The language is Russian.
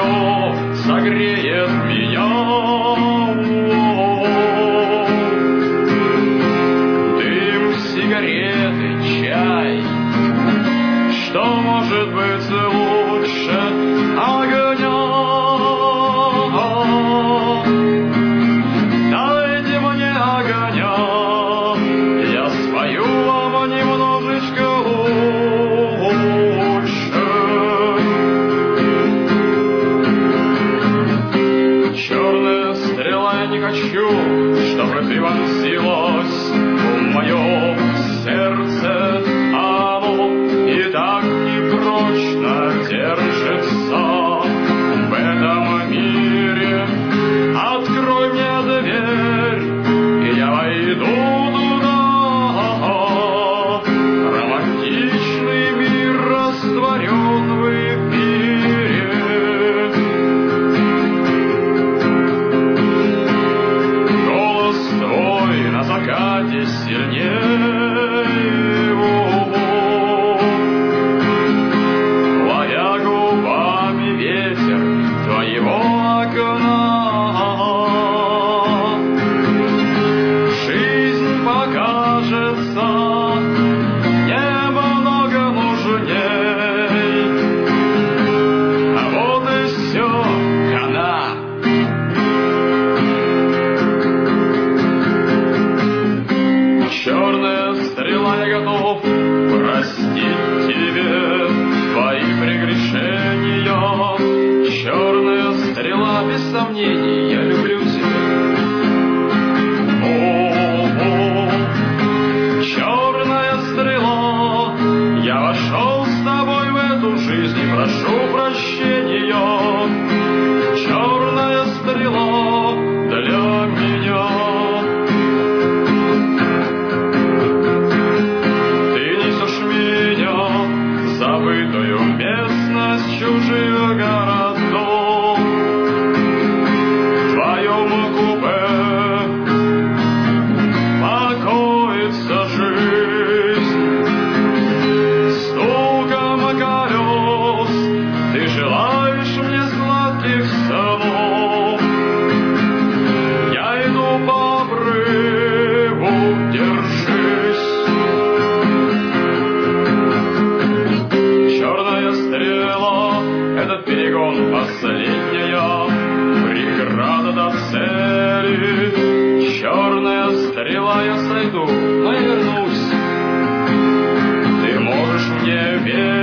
твое согреет меня. Дым сигареты, чай, что может быть лучше огня? Дайте мне огня, я спою вам немножечко лучше. Черная стрела, я не хочу, чтобы ты вонзилась в мое сердце. Оно и так непрочно держится в этом мире. Открой мне дверь, и я войду туда. Романтичный мир растворен в эфире. Голос твой на закате сильнее. Ловя губами ветер твоего окна. Жизнь покажется немного нужней. А вот и все, хана. Черная стрела, я готов простить тебе твои прегрешения. Черная стрела, без сомнений, я люблю тебя. Черная стрела, я вошел с тобой в эту жизнь и прошу прощения. Черная стрела для меня. Ты несешь меня в забытую местность чужих городов. В твоем купе покоится жизнь. Стуком колес ты желаешь мне сладких снов. Я иду по обрыву, держись. Черная стрела, этот перегон последняя преграда до цели. Черная стрела, я сойду, но я вернусь. Ты можешь мне верить.